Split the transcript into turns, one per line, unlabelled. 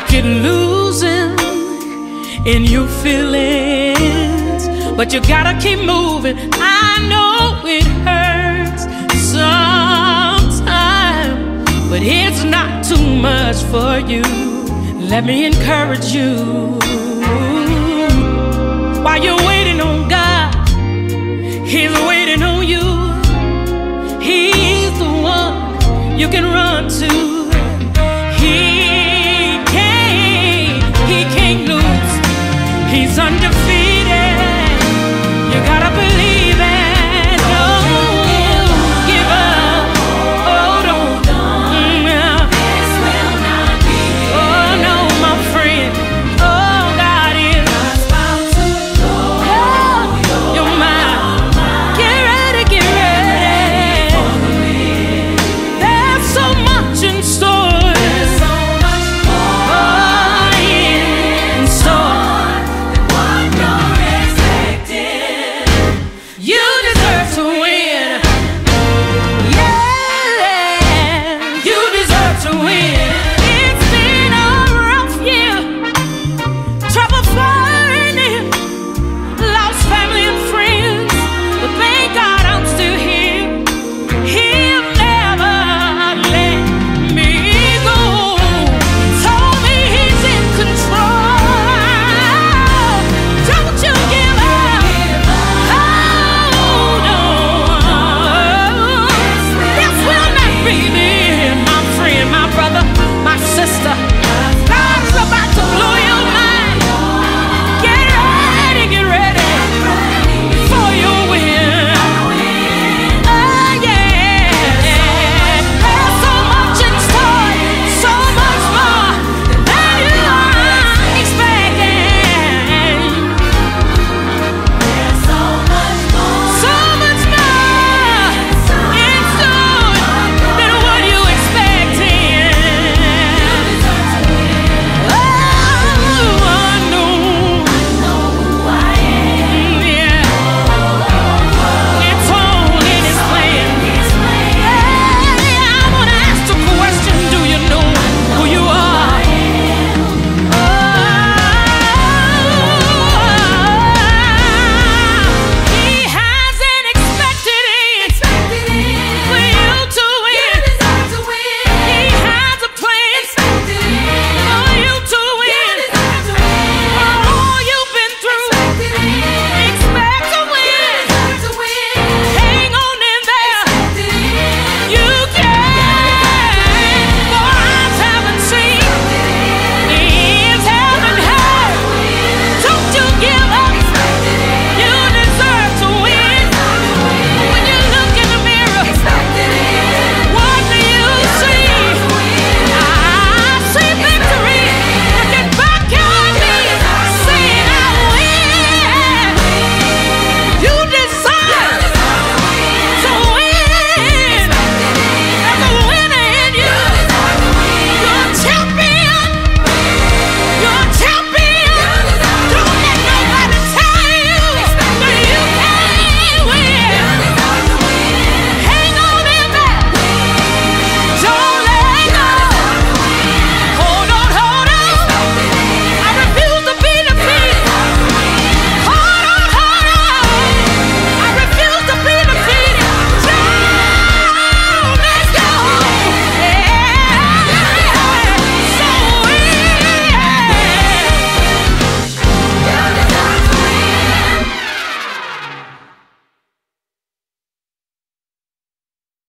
get losing in your feelings, but you gotta keep moving. I know it hurts sometimes, but it's not too much for you. Let me encourage you. While you're waiting on God, He's waiting on you. He's the one you can run to. He can't lose. He's undefeated.